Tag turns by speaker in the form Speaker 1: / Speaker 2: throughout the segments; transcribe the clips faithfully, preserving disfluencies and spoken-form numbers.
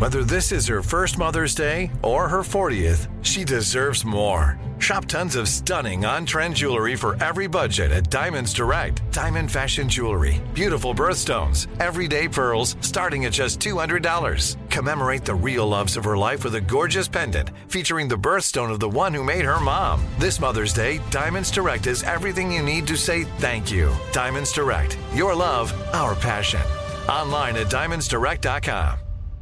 Speaker 1: Whether this is her first Mother's Day or her fortieth, she deserves more. Shop tons of stunning on-trend jewelry for every budget at Diamonds Direct. Diamond fashion jewelry, beautiful birthstones, everyday pearls starting at just two hundred dollars. Commemorate the real loves of her life with a gorgeous pendant featuring the birthstone of the one who made her mom. This Mother's Day, Diamonds Direct is everything you need to say thank you. Diamonds Direct, your love, our passion. Online at diamonds direct dot com.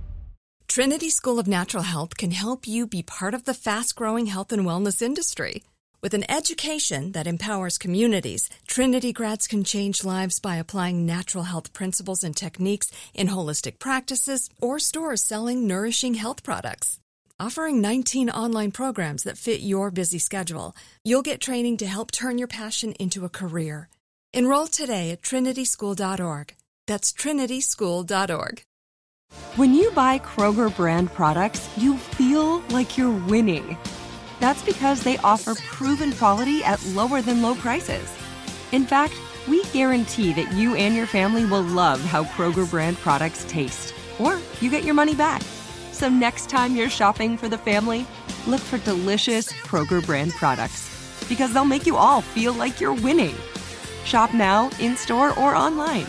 Speaker 2: Trinity School of Natural Health can help you be part of the fast-growing health and wellness industry. With an education that empowers communities, Trinity grads can change lives by applying natural health principles and techniques in holistic practices or stores selling nourishing health products. Offering nineteen online programs that fit your busy schedule, you'll get training to help turn your passion into a career. Enroll today at trinity school dot org. That's trinity school dot org.
Speaker 3: When you buy Kroger brand products, you feel like you're winning. That's because they offer proven quality at lower than low prices. In fact, we guarantee that you and your family will love how Kroger brand products taste, or you get your money back. So next time you're shopping for the family, look for delicious Kroger brand products, because they'll make you all feel like you're winning. Shop now, in-store, or online.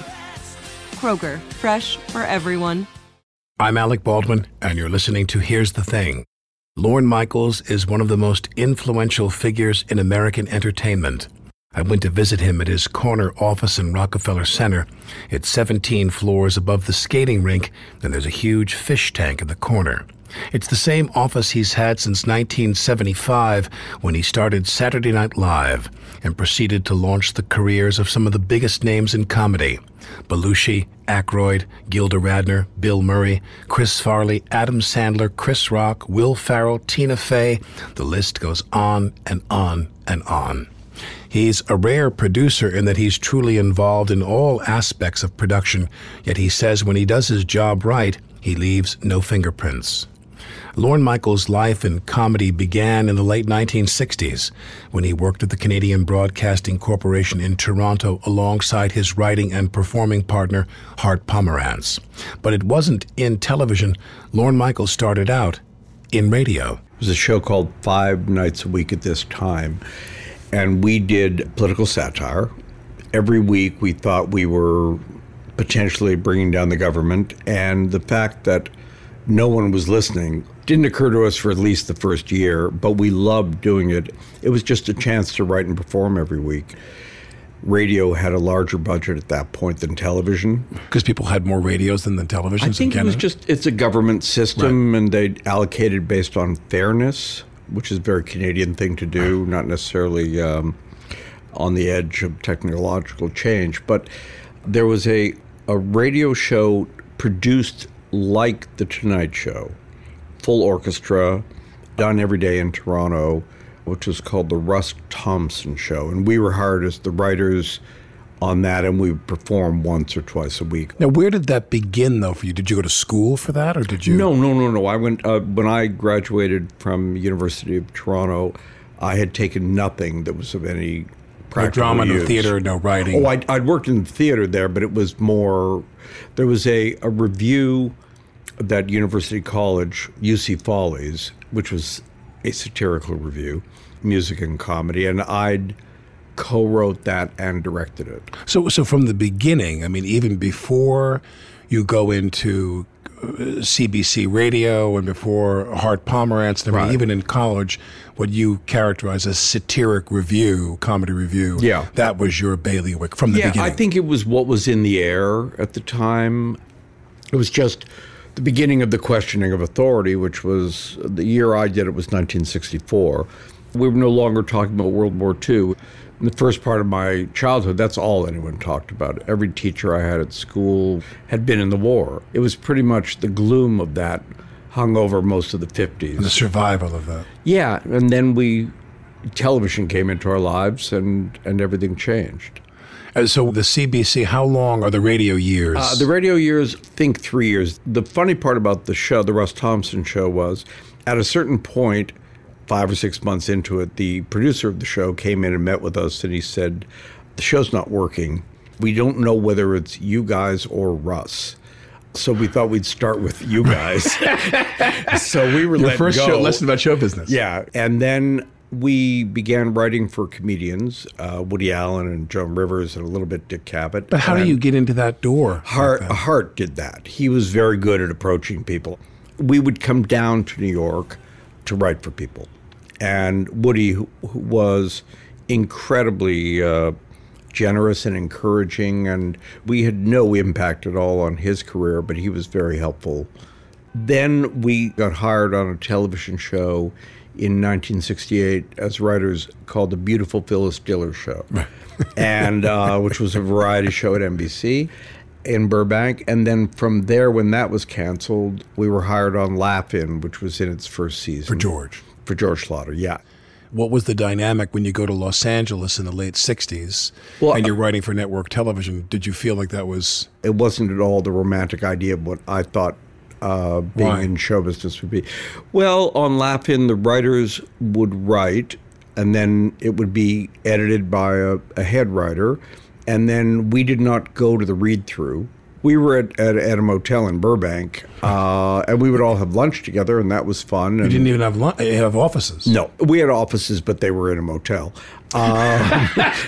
Speaker 3: Kroger, fresh for everyone.
Speaker 4: I'm Alec Baldwin, and you're listening to Here's the Thing. Lorne Michaels is one of the most influential figures in American entertainment. I went to visit him at his corner office in Rockefeller Center. It's seventeen floors above the skating rink, and there's a huge fish tank in the corner. It's the same office he's had since nineteen seventy-five, when he started Saturday Night Live and proceeded to launch the careers of some of the biggest names in comedy: Belushi, Aykroyd, Gilda Radner, Bill Murray, Chris Farley, Adam Sandler, Chris Rock, Will Ferrell, Tina Fey. The list goes on and on and on. He's a rare producer in that he's truly involved in all aspects of production, yet he says when he does his job right, he leaves no fingerprints. Lorne Michaels' life in comedy began in the late nineteen sixties when he worked at the Canadian Broadcasting Corporation in Toronto alongside his writing and performing partner, Hart Pomerantz. But it wasn't in television. Lorne Michaels started out in radio.
Speaker 5: It was a show called Five Nights a Week at This Time, and we did political satire. Every week we thought we were potentially bringing down the government, and the fact that no one was listening didn't occur to us for at least the first year, but we loved doing it. It was just a chance to write and perform every week. Radio had a larger budget at that point than television.
Speaker 4: Because people had more radios than the televisions
Speaker 5: I think
Speaker 4: in
Speaker 5: it was just, it's a government system, right. And they allocated based on fairness, which is a very Canadian thing to do, right. Not necessarily um, on the edge of technological change. But there was a, a radio show produced like The Tonight Show, full orchestra, done every day in Toronto, which was called The Russ Thompson Show. And we were hired as the writers on that, and we would perform once or twice a week.
Speaker 4: Now, where did that begin, though, for you? Did you go to school for that, or did you?
Speaker 5: No, no, no, no. I went, uh, when I graduated from University of Toronto, I had taken nothing that was of any practical
Speaker 4: No drama,
Speaker 5: use.
Speaker 4: no theater, no writing.
Speaker 5: Oh, I'd, I'd worked in the theater there, but it was more, there was a, a review that University College, U C Follies, which was a satirical review, music and comedy, and I'd co-wrote that and directed it.
Speaker 4: So, so from the beginning, I mean, even before you go into C B C Radio and before Hart Pomerantz, I mean,
Speaker 5: Right.
Speaker 4: even in college, what you characterize as satiric review, comedy review,
Speaker 5: Yeah.
Speaker 4: that was your bailiwick from the
Speaker 5: yeah,
Speaker 4: beginning.
Speaker 5: I think it was what was in the air at the time. It was just the beginning of the questioning of authority, which was, the year I did it was nineteen sixty-four. We were no longer talking about World War Two. In the first part of my childhood, that's all anyone talked about. Every teacher I had at school had been in the war. It was pretty much the gloom of that hung over most of the fifties.
Speaker 4: And the survival of that.
Speaker 5: Yeah, and then we, television came into our lives, and, and everything changed.
Speaker 4: And so the C B C, how long are the radio years?
Speaker 5: Uh, the radio years, think three years. The funny part about the show, the Russ Thompson Show, was at a certain point, five or six months into it, the producer of the show came in and met with us, and he said, the show's not working. We don't know whether it's you guys or Russ. So we thought we'd start with you guys. So we were
Speaker 4: Your
Speaker 5: let
Speaker 4: first
Speaker 5: go.
Speaker 4: show, lesson about show business.
Speaker 5: Yeah. And then we began writing for comedians, uh, Woody Allen and Joan Rivers and a little bit Dick Cavett.
Speaker 4: But how
Speaker 5: and
Speaker 4: do you get into that door?
Speaker 5: Hart,
Speaker 4: like that?
Speaker 5: Hart did that. He was very good at approaching people. We would come down to New York to write for people. And Woody, who, who was incredibly uh, generous and encouraging, and we had no impact at all on his career, but he was very helpful. Then we got hired on a television show in nineteen sixty-eight as writers called The Beautiful Phyllis Diller Show, and uh, which was a variety show at N B C in Burbank. And then from there, when that was canceled, we were hired on Laugh-In, which was in its first season.
Speaker 4: For George.
Speaker 5: For George Slaughter, yeah.
Speaker 4: What was the dynamic when you go to Los Angeles in the late sixties
Speaker 5: Well,
Speaker 4: and you're writing for network television? Did you feel like that was...
Speaker 5: It wasn't at all the romantic idea of what I thought uh, being
Speaker 4: Why?
Speaker 5: in show business would be. Well, on Laugh-In, the writers would write, and then it would be edited by a, a head writer, and then we did not go to the read-through. We were at, at, at a motel in Burbank, uh, and we would all have lunch together, and that was fun.
Speaker 4: You
Speaker 5: And
Speaker 4: didn't even have lun- have offices.
Speaker 5: no, we had offices, but they were in a motel, um,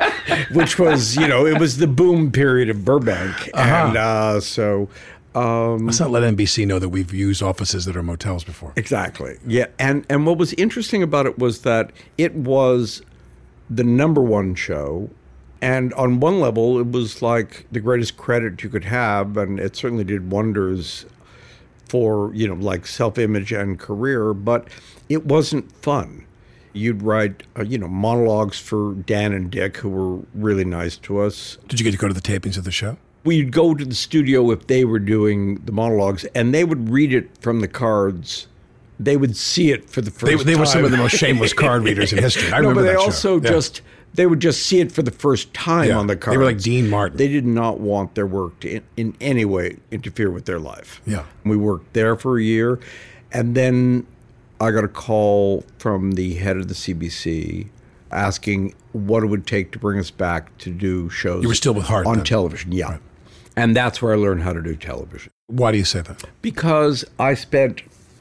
Speaker 5: which was, you know, it was the boom period of Burbank.
Speaker 4: Uh-huh.
Speaker 5: And uh, so... Um,
Speaker 4: Let's not let N B C know that we've used offices that are motels before.
Speaker 5: Exactly. Yeah. And, and what was interesting about it was that it was the number one show. And on one level, it was like the greatest credit you could have. And it certainly did wonders for, you know, like self-image and career. But it wasn't fun. You'd write, uh, you know, monologues for Dan and Dick, who were really nice to us.
Speaker 4: Did you get to go to the tapings of the show?
Speaker 5: We'd go to the studio if they were doing the monologues, and they would read it from the cards. They would see it for the first
Speaker 4: They,
Speaker 5: time.
Speaker 4: they were some of the most shameless card readers in history. I
Speaker 5: no,
Speaker 4: remember
Speaker 5: but they
Speaker 4: that show.
Speaker 5: also
Speaker 4: Yeah.
Speaker 5: just they would just see it for the first time
Speaker 4: Yeah.
Speaker 5: on the
Speaker 4: They
Speaker 5: cards.
Speaker 4: were like Dean Martin.
Speaker 5: They did not want their work to in, in any way interfere with their life.
Speaker 4: Yeah.
Speaker 5: We worked there for a year, and then I got a call from the head of the C B C asking what it would take to bring us back to do shows.
Speaker 4: You were still with Hart
Speaker 5: on
Speaker 4: then.
Speaker 5: television, yeah.
Speaker 4: Right.
Speaker 5: And that's where I learned how to do television.
Speaker 4: Why do you say that?
Speaker 5: Because I spent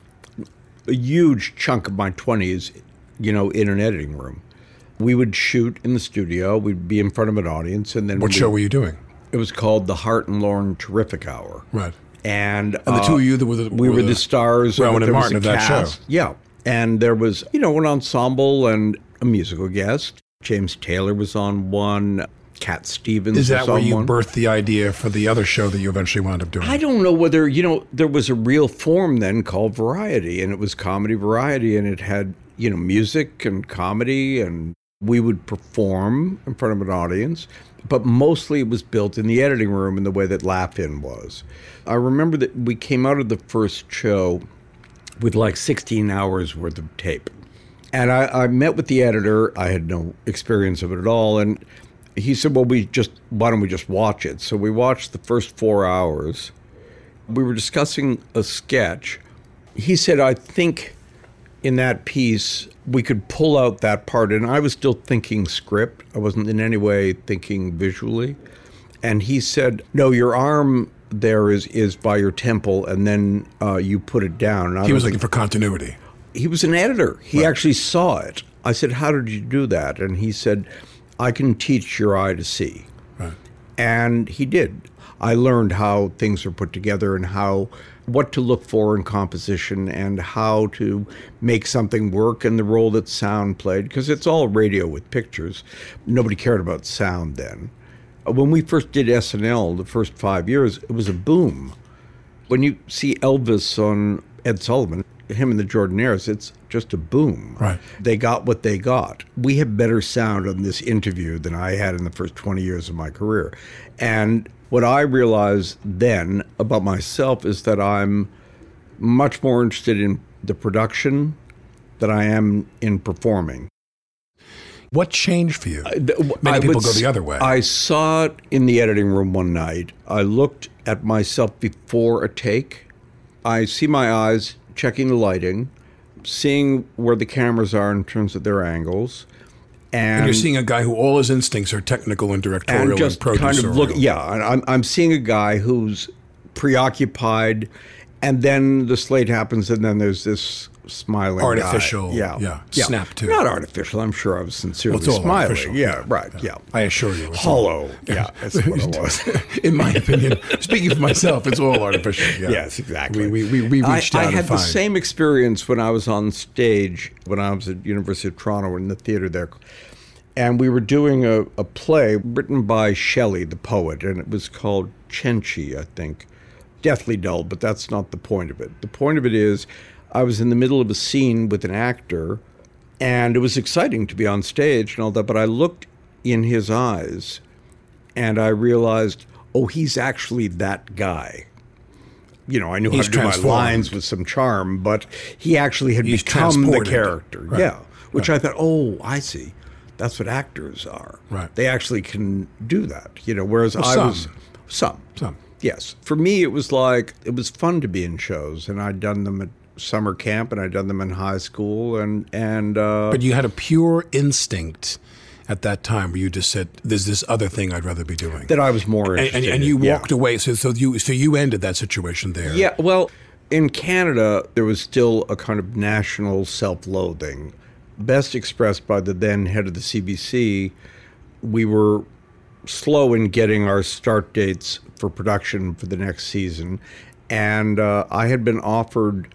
Speaker 5: a huge chunk of my twenties, you know, in an editing room. We would shoot in the studio. We'd be in front of an audience, and then
Speaker 4: What
Speaker 5: we,
Speaker 4: show were you doing?
Speaker 5: It was called the Hart and Lauren Terrific Hour.
Speaker 4: Right.
Speaker 5: And,
Speaker 4: And the
Speaker 5: uh,
Speaker 4: two of you that were the,
Speaker 5: we were the, stars.
Speaker 4: Rowan and
Speaker 5: there was
Speaker 4: Martin
Speaker 5: a
Speaker 4: of that
Speaker 5: cast.
Speaker 4: show.
Speaker 5: Yeah, and there was, you know, an ensemble and a musical guest. James Taylor was on one. Cat Stevens
Speaker 4: Is that
Speaker 5: was
Speaker 4: where
Speaker 5: on
Speaker 4: you
Speaker 5: one.
Speaker 4: birthed the idea for the other show that you eventually wound up doing?
Speaker 5: I don't know whether, you know, there was a real form then called Variety, and it was comedy variety, and it had, you know, music and comedy, and we would perform in front of an audience, but mostly it was built in the editing room in the way that Laugh-In was. I remember that we came out of the first show with like sixteen hours worth of tape. And I, I met with the editor. I had no experience of it at all, and he said, well, we just, why don't we just watch it? So we watched the first four hours. We were discussing a sketch. He said, I think in that piece, we could pull out that part. And I was still thinking script. I wasn't in any way thinking visually. And he said, no, your arm there is, is by your temple, and then uh, you put it down. And I
Speaker 4: he was
Speaker 5: like,
Speaker 4: looking for continuity.
Speaker 5: he was an editor. He
Speaker 4: Right.
Speaker 5: actually saw it. I said, how did you do that? And he said, I can teach your eye to see.
Speaker 4: Right.
Speaker 5: And he did. I learned how things are put together and how, what to look for in composition and how to make something work and the role that sound played, because it's all radio with pictures. Nobody cared about sound then. When we first did S N L, the first five years, it was a boom. When you see Elvis on Ed Sullivan, him and the Jordanaires, it's just a boom.
Speaker 4: Right.
Speaker 5: They got what they got. We have better sound on this interview than I had in the first twenty years of my career. And what I realized then about myself is that I'm much more interested in the production than I am in performing.
Speaker 4: What changed for you?
Speaker 5: Th-
Speaker 4: Many
Speaker 5: I
Speaker 4: people
Speaker 5: would
Speaker 4: go
Speaker 5: s-
Speaker 4: the other way.
Speaker 5: I saw it in the editing room one night. I looked at myself before a take. I see my eyes checking the lighting, seeing where the cameras are in terms of their angles. And,
Speaker 4: and you're seeing a guy who all his instincts are technical and directorial
Speaker 5: and
Speaker 4: and,
Speaker 5: just
Speaker 4: producerial.
Speaker 5: kind of look, yeah, and I'm, I'm seeing a guy who's preoccupied, and then the slate happens, and then there's this smiling
Speaker 4: artificial,
Speaker 5: guy. Yeah.
Speaker 4: yeah, yeah, snap to
Speaker 5: Not artificial. I'm sure I was sincerely
Speaker 4: well, it's all
Speaker 5: smiling.
Speaker 4: artificial.
Speaker 5: Yeah, right. Yeah.
Speaker 4: yeah. I assure you, it's
Speaker 5: hollow.
Speaker 4: All,
Speaker 5: yeah, that's what it was.
Speaker 4: In my opinion, speaking for myself, it's all artificial. Yeah.
Speaker 5: Yes, exactly.
Speaker 4: We we we, we reached
Speaker 5: I,
Speaker 4: out.
Speaker 5: I had
Speaker 4: and
Speaker 5: the
Speaker 4: find.
Speaker 5: same experience when I was on stage when I was at University of Toronto in the theater there. And we were doing a, a play written by Shelley, the poet, and it was called Cenci, I think. Deathly dull, but that's not the point of it. The point of it is I was in the middle of a scene with an actor, and it was exciting to be on stage and all that, but I looked in his eyes, and I realized, oh, he's actually that guy. You know, I knew
Speaker 4: he's
Speaker 5: how to do my lines with some charm, but he actually had
Speaker 4: he's
Speaker 5: become the character.
Speaker 4: Right.
Speaker 5: Yeah, which
Speaker 4: right.
Speaker 5: I thought, oh, I see. That's what actors are.
Speaker 4: Right.
Speaker 5: They actually can do that, you know, whereas
Speaker 4: well,
Speaker 5: I
Speaker 4: some.
Speaker 5: was... Some.
Speaker 4: Some.
Speaker 5: Yes. For me, it was like, it was fun to be in shows, and I'd done them at summer camp, and I'd done them in high school, and... and uh,
Speaker 4: but you had a pure instinct at that time where you just said, there's this other thing I'd rather be doing.
Speaker 5: That I was more interested
Speaker 4: and, and, and
Speaker 5: in.
Speaker 4: you
Speaker 5: Yeah.
Speaker 4: walked away, so, so, you, so you ended that situation there.
Speaker 5: Yeah, well, in Canada, there was still a kind of national self-loathing, best expressed by the then head of the C B C. We were slow in getting our start dates for production for the next season, and uh, I had been offered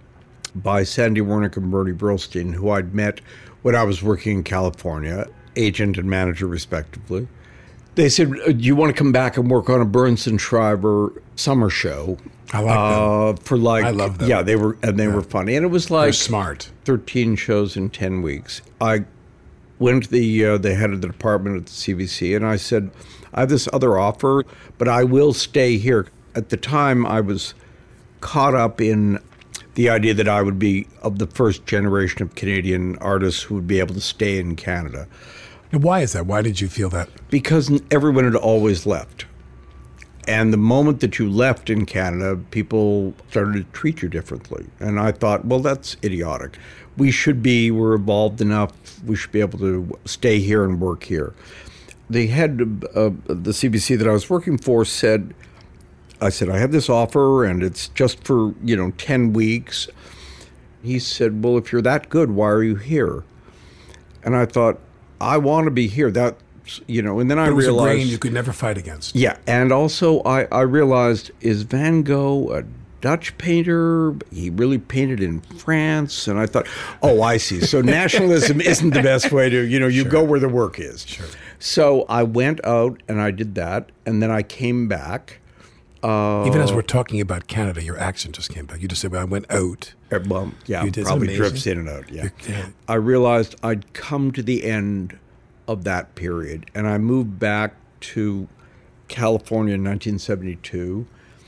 Speaker 5: by Sandy Wernick and Bernie Brillstein, who I'd met when I was working in California, agent and manager respectively. They said, do you want to come back and work on a Burns and Schreiber summer show?
Speaker 4: I like
Speaker 5: uh,
Speaker 4: them.
Speaker 5: For like,
Speaker 4: I love them.
Speaker 5: Yeah, they were, and they yeah. were funny. And it was like
Speaker 4: They're smart.
Speaker 5: thirteen shows in ten weeks. I went to the, uh, the head of the department at the C B C, and I said, I have this other offer, but I will stay here. At the time, I was caught up in the idea that I would be of the first generation of Canadian artists who would be able to stay in Canada.
Speaker 4: And why is that? Why did you feel that?
Speaker 5: Because everyone had always left. And the moment that you left in Canada, people started to treat you differently. And I thought, well, that's idiotic. We should be, we're evolved enough, we should be able to stay here and work here. The head of uh, the C B C that I was working for said, I said, I have this offer and it's just for, you know, ten weeks. He said, well, if you're that good, why are you here? And I thought, I want to be here. That, you know, and then I
Speaker 4: it was
Speaker 5: realized...
Speaker 4: a grain you could never fight against.
Speaker 5: Yeah, and also I, I realized, is Van Gogh a Dutch painter? He really painted in France. And I thought, oh, I see. So nationalism isn't the best way to, you know, you
Speaker 4: sure.
Speaker 5: go where the work is.
Speaker 4: Sure.
Speaker 5: So I went out and I did that. And then I came back. Uh,
Speaker 4: Even as we're talking about Canada, your accent just came back. You just said, well, I went out.
Speaker 5: Well, yeah,
Speaker 4: you did
Speaker 5: probably drifts in and out, yeah.
Speaker 4: yeah.
Speaker 5: I realized I'd come to the end of that period, and I moved back to California in nineteen seventy-two,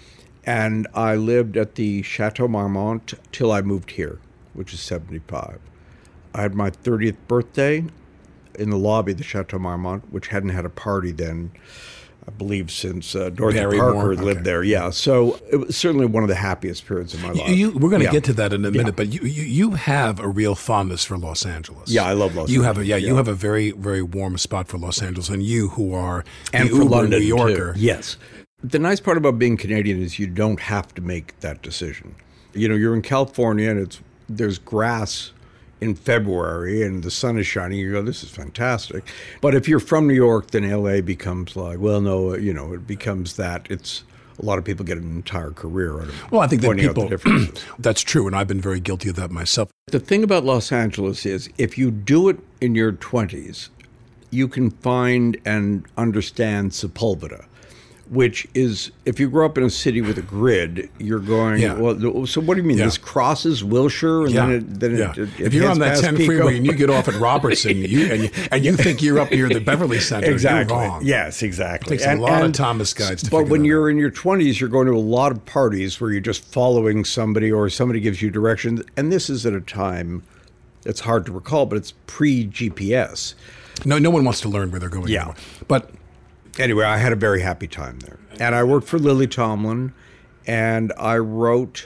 Speaker 5: and I lived at the Chateau Marmont till I moved here, which is seventy-five. I had my thirtieth birthday in the lobby of the Chateau Marmont, which hadn't had a party then, I believe, since uh, Dorothy
Speaker 4: Barry
Speaker 5: Parker
Speaker 4: Moore.
Speaker 5: lived
Speaker 4: Okay.
Speaker 5: there. Yeah, so it was certainly one of the happiest periods of my life.
Speaker 4: You, we're going to
Speaker 5: yeah.
Speaker 4: get to that in a minute,
Speaker 5: Yeah.
Speaker 4: but you, you you have a real fondness for Los Angeles.
Speaker 5: Yeah, I love Los
Speaker 4: you
Speaker 5: Angeles.
Speaker 4: Have a, yeah,
Speaker 5: yeah,
Speaker 4: you have a very, very warm spot for Los Angeles, and you who are
Speaker 5: and
Speaker 4: the
Speaker 5: for
Speaker 4: uber
Speaker 5: London,
Speaker 4: New Yorker.
Speaker 5: too. Yes. The nice part about being Canadian is you don't have to make that decision. You know, you're in California and it's there's grass in February and the sun is shining. You go, this is fantastic. But if you're from New York, then L A becomes like, well, no, you know, it becomes that. It's a lot of people get an entire career out of it.
Speaker 4: Well, I think that
Speaker 5: pointing out
Speaker 4: people,
Speaker 5: the differences.
Speaker 4: that's true, and I've been very guilty of that myself.
Speaker 5: The thing about Los Angeles is if you do it in your twenties, you can find and understand Sepulveda, which is, if you grow up in a city with a grid, you're going,
Speaker 4: Yeah.
Speaker 5: well, so what do you mean?
Speaker 4: Yeah.
Speaker 5: This crosses Wilshire? And
Speaker 4: Yeah.
Speaker 5: then it, then
Speaker 4: yeah.
Speaker 5: it, it, it
Speaker 4: if you're
Speaker 5: heads
Speaker 4: on that
Speaker 5: past
Speaker 4: ten
Speaker 5: Pico?
Speaker 4: freeway and you get off at Robertson you, and, you, and you think you're up near the Beverly Center,
Speaker 5: Exactly.
Speaker 4: you're wrong.
Speaker 5: Yes, exactly.
Speaker 4: It takes a lot of Thomas guides to
Speaker 5: But
Speaker 4: figure
Speaker 5: when
Speaker 4: that
Speaker 5: you're
Speaker 4: out.
Speaker 5: in your twenties, you're going to a lot of parties where you're just following somebody or somebody gives you directions. And this is at a time, it's hard to recall, but it's pre-G P S.
Speaker 4: No, no one wants to learn where they're going
Speaker 5: Yeah.
Speaker 4: anymore. But
Speaker 5: Anyway, I had a very happy time there. And I worked for Lily Tomlin, and I wrote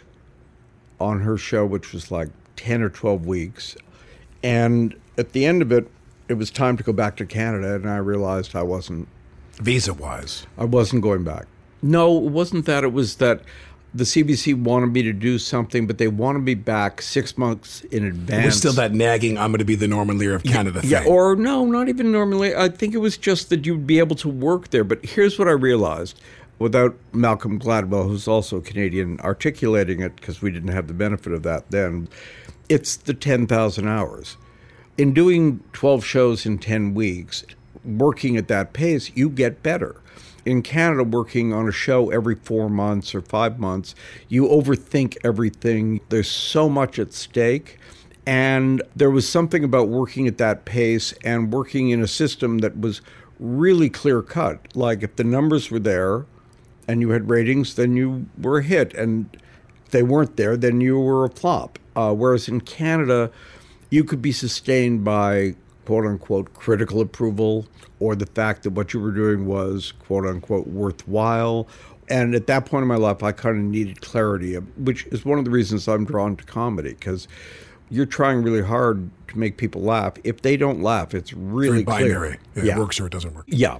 Speaker 5: on her show, which was like ten or twelve weeks. And at the end of it, it was time to go back to Canada, and I realized I wasn't
Speaker 4: visa-wise,
Speaker 5: I wasn't going back. No, it wasn't that. It was that the C B C wanted me to do something, but they wanted me back six months in advance.
Speaker 4: It was still that nagging, I'm going to be the Norman Lear of Canada
Speaker 5: yeah,
Speaker 4: thing.
Speaker 5: Or no, not even Norman Lear. I think it was just that you'd be able to work there. But here's what I realized, without Malcolm Gladwell, who's also Canadian, articulating it, because we didn't have the benefit of that then, it's the ten thousand hours. In doing twelve shows in ten weeks, working at that pace, you get better. In Canada, working on a show every four months or five months, you overthink everything. There's so much at stake. And there was something about working at that pace and working in a system that was really clear cut. Like if the numbers were there and you had ratings, then you were a hit. And if they weren't there, then you were a flop. Uh, whereas in Canada, you could be sustained by quote-unquote critical approval, or the fact that what you were doing was quote-unquote worthwhile. And at that point in my life, I kind of needed clarity, which is one of the reasons I'm drawn to comedy, because you're trying really hard to make people laugh. If they don't laugh, it's really
Speaker 4: Very
Speaker 5: clear.
Speaker 4: binary. It
Speaker 5: Yeah.
Speaker 4: works or it doesn't work.
Speaker 5: Yeah.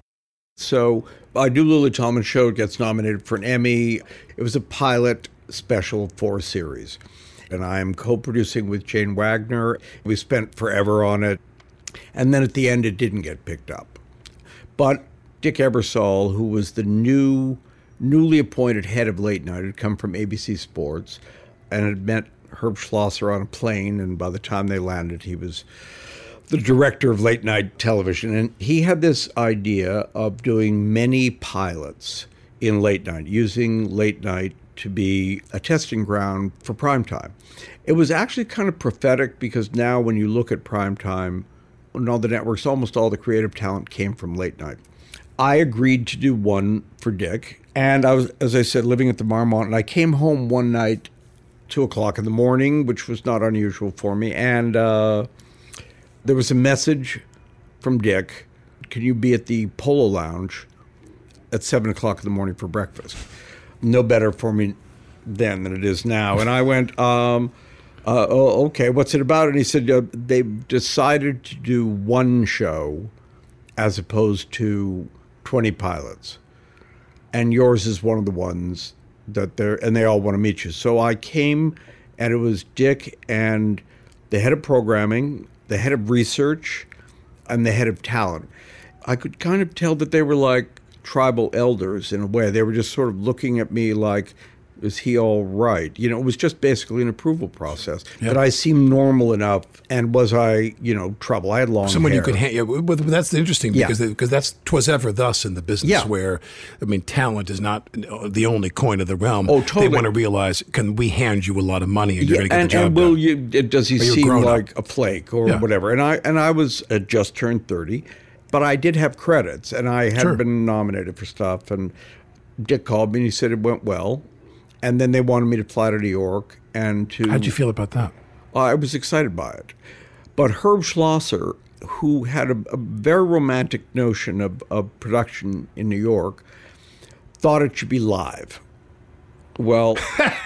Speaker 5: So I do Lily Tomlin Show. It gets nominated for an Emmy. It was a pilot special for a series. And I am co-producing with Jane Wagner. We spent forever on it. And then at the end, it didn't get picked up. But Dick Ebersol, who was the new, newly appointed head of late night, had come from A B C Sports and had met Herb Schlosser on a plane. And by the time they landed, he was the director of late night television. And he had this idea of doing many pilots in late night, using late night to be a testing ground for primetime. It was actually kind of prophetic, because now when you look at primetime, and all the networks, almost all the creative talent came from late night. I agreed to do one for Dick, and I was, as I said, living at the Marmont, and I came home one night, two o'clock in the morning, which was not unusual for me, and uh, there was a message from Dick, can you be at the Polo Lounge at seven o'clock in the morning for breakfast? No better for me then than it is now. And I went, um... Uh, oh, okay, what's it about? And he said, uh, they've decided to do one show as opposed to twenty pilots. And yours is one of the ones that they're, and they all want to meet you. So I came, and it was Dick and the head of programming, the head of research, and the head of talent. I could kind of tell that they were like tribal elders in a way. They were just sort of looking at me like, is he all right? You know, it was just basically an approval process. Yep. But I seemed normal enough, and was I, you know, trouble? I had long
Speaker 4: Someone
Speaker 5: hair.
Speaker 4: you could, ha- yeah, but that's interesting, because yeah. because that's twas ever thus in the business, yeah. where, I mean, talent is not the only coin of the realm.
Speaker 5: Oh, totally.
Speaker 4: They want to realize, can we hand you a lot of money and
Speaker 5: yeah,
Speaker 4: you're going to get
Speaker 5: and,
Speaker 4: the job
Speaker 5: and will
Speaker 4: done?
Speaker 5: You, does he seem like
Speaker 4: up.
Speaker 5: a flake or
Speaker 4: yeah.
Speaker 5: whatever? And I and I was uh, just turned thirty, but I did have credits, and I had
Speaker 4: sure.
Speaker 5: been nominated for stuff. And Dick called me, and he said it went well. And then they wanted me to fly to New York and to...
Speaker 4: How'd you feel about that?
Speaker 5: Uh, I was excited by it. But Herb Schlosser, who had a, a very romantic notion of, of production in New York, thought it should be live. Well,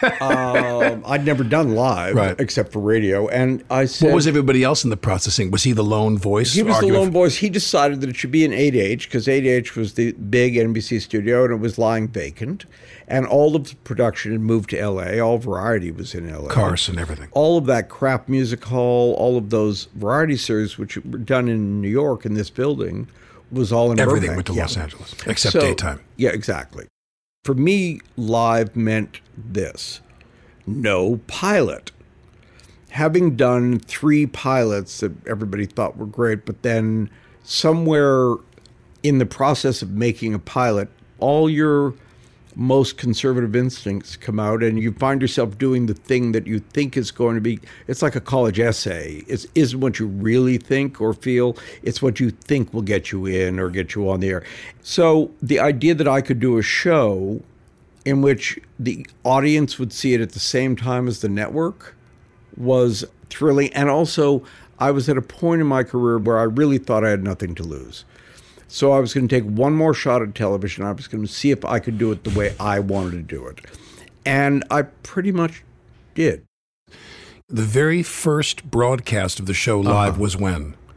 Speaker 5: um, I'd never done live,
Speaker 4: right.
Speaker 5: except for radio. And I said...
Speaker 4: What was everybody else in the processing? Was he the lone voice?
Speaker 5: He was the lone voice. He decided that it should be in eight H, because eight H was the big N B C studio, and it was lying vacant. And all of the production had moved to L A. All Variety was in L A.
Speaker 4: Carson, everything.
Speaker 5: All of that crap music hall, all of those variety series, which were done in New York in this building, was all in
Speaker 4: Everything
Speaker 5: Burbank.
Speaker 4: went to
Speaker 5: yeah.
Speaker 4: Los Angeles, except
Speaker 5: so,
Speaker 4: daytime.
Speaker 5: Yeah, exactly. For me, live meant this: no pilot. Having done three pilots that everybody thought were great, but then somewhere in the process of making a pilot, all your most conservative instincts come out, and you find yourself doing the thing that you think is going to be, it's like a college essay. It isn't what you really think or feel. It's what you think will get you in or get you on the air. So the idea that I could do a show in which the audience would see it at the same time as the network was thrilling. And also, I was at a point in my career where I really thought I had nothing to lose. So I was going to take one more shot at television. I was going to see if I could do it the way I wanted to do it. And I pretty much did.
Speaker 4: The very first broadcast of the show live uh-huh. was when?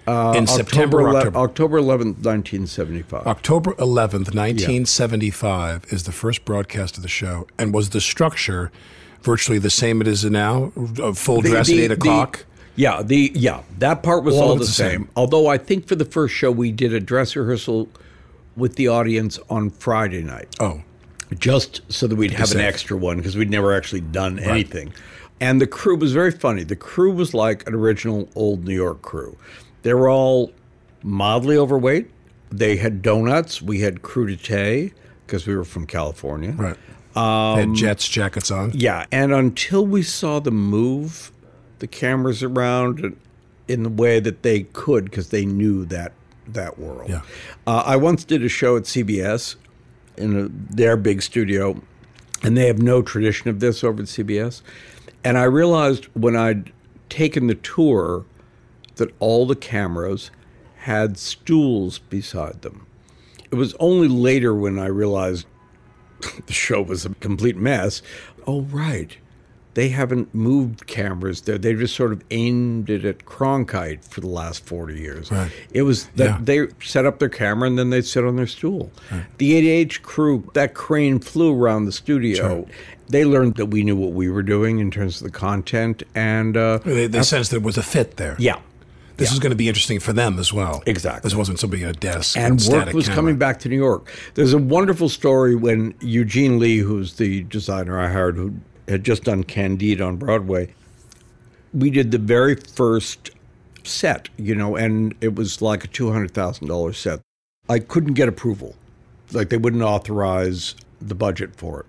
Speaker 5: Uh,
Speaker 4: in September,
Speaker 5: October,
Speaker 4: October.
Speaker 5: October eleventh, nineteen seventy-five.
Speaker 4: October eleventh, nineteen seventy-five is the first broadcast of the show. And was the structure virtually the same it is now? A full dress
Speaker 5: The-
Speaker 4: at eight
Speaker 5: the-
Speaker 4: o'clock?
Speaker 5: Yeah, the yeah, that part was
Speaker 4: All
Speaker 5: all,
Speaker 4: of
Speaker 5: the
Speaker 4: it's
Speaker 5: same.
Speaker 4: the same.
Speaker 5: Although I think for the first show we did a dress rehearsal with the audience on Friday night.
Speaker 4: Oh.
Speaker 5: Just so that we'd have an
Speaker 4: safe.
Speaker 5: extra one because we'd never actually done anything. And the crew was very funny. The crew was like an original old New York crew. They were all mildly overweight. They had donuts. We had crudité because we were from California.
Speaker 4: Right. Um, they had Jets jackets on.
Speaker 5: Yeah. And until we saw them move the cameras around in the way that they could because they knew that that world.
Speaker 4: Yeah.
Speaker 5: Uh, I once did a show at C B S in a, their big studio, and they have no tradition of this over at C B S. And I realized when I'd taken the tour that all the cameras had stools beside them. It was only later when I realized the show was a complete mess. Oh, right. They haven't moved cameras there. They just sort of aimed it at Cronkite for the last forty years.
Speaker 4: Right.
Speaker 5: It was that
Speaker 4: Yeah.
Speaker 5: they set up their camera and then they'd sit on their stool. Right. The A D H crew, that crane flew around the studio.
Speaker 4: Right.
Speaker 5: They learned that we knew what we were doing in terms of the content. And uh,
Speaker 4: They, they sensed there was a fit there.
Speaker 5: yeah.
Speaker 4: This
Speaker 5: yeah.
Speaker 4: is going to be interesting for them as well.
Speaker 5: Exactly.
Speaker 4: This wasn't somebody at a desk.
Speaker 5: And work
Speaker 4: static
Speaker 5: was
Speaker 4: camera.
Speaker 5: coming back to New York. There's a wonderful story when Eugene Lee, who's the designer I hired, who had just done Candide on Broadway, we did the very first set, you know, and it was like a two hundred thousand dollars set. I couldn't get approval. Like, they wouldn't authorize the budget for it.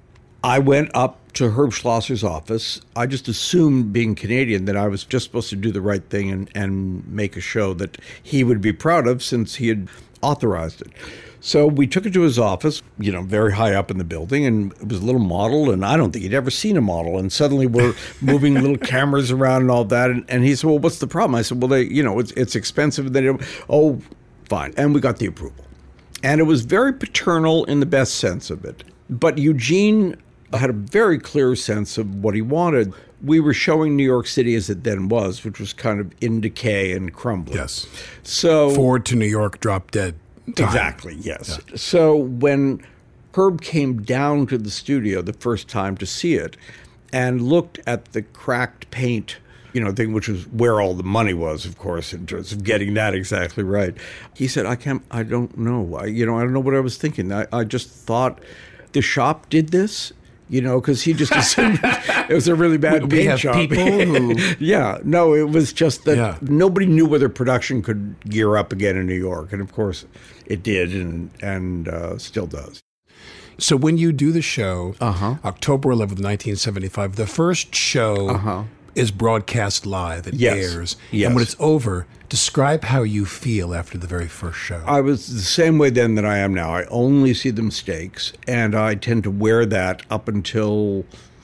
Speaker 5: I went up to Herb Schlosser's office. I just assumed, being Canadian, that I was just supposed to do the right thing and, and make a show that he would be proud of since he had authorized it. So we took it to his office, you know, very high up in the building, and it was a little model, and I don't think he'd ever seen a model. And suddenly we're moving little cameras around and all that. And, and he said, well, what's the problem? I said, well, they, you know, it's, it's expensive. And then, oh, fine. And we got the approval. And it was very paternal in the best sense of it. But Eugene had a very clear sense of what he wanted. We were showing New York City as it then was, which was kind of in decay and crumbling.
Speaker 4: Yes.
Speaker 5: So
Speaker 4: Forward to New York, drop dead time.
Speaker 5: Exactly, yes. Yeah. So when Herb came down to the studio the first time to see it and looked at the cracked paint, you know, thing, which was where all the money was, of course, in terms of getting that exactly right, he said, I can't, I don't know. I, you know, I don't know what I was thinking. I, I just thought the shop did this. You know, because he just assumed it was a really bad
Speaker 4: we,
Speaker 5: paint
Speaker 4: we have
Speaker 5: job.
Speaker 4: people who...
Speaker 5: yeah, no, it was just that
Speaker 4: yeah.
Speaker 5: nobody knew whether production could gear up again in New York, and of course, it did, and and uh, still does.
Speaker 4: So when you do the show,
Speaker 5: uh-huh.
Speaker 4: October eleventh, nineteen seventy-five, the first show
Speaker 5: uh-huh.
Speaker 4: is broadcast live. It
Speaker 5: yes.
Speaker 4: airs,
Speaker 5: yes.
Speaker 4: and when it's over, describe how you feel after the very first show.
Speaker 5: I was the same way then that I am now. I only see the mistakes, and I tend to wear that up until